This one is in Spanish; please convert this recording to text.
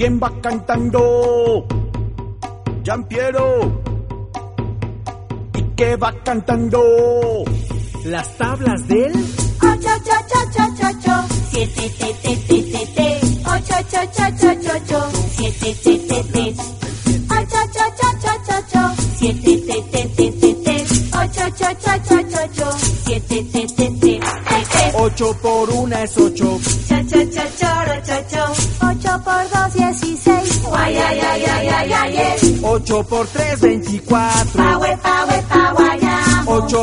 ¿Quién va cantando? Giampiero. ¿Y qué va cantando? Las tablas del 8, 8, 8, 8, 8, 7, te, te, te, te, te. 8, 8, 8, 8, 8, 7, te, te, te. 8, 8, 8, 8, 8, 7, te, te, te, te, te. 8, 8, 8, 8, 8, 7, te, te, te, te. 8 por 1 es 8. Cha, cha, cha, choro, cho, cho. 8 por 2, 16. Guay, ay, ay, ay, ay, ay, ay. 8 por 3, 24. Pa, we, pa, we, pa, guayamo. 8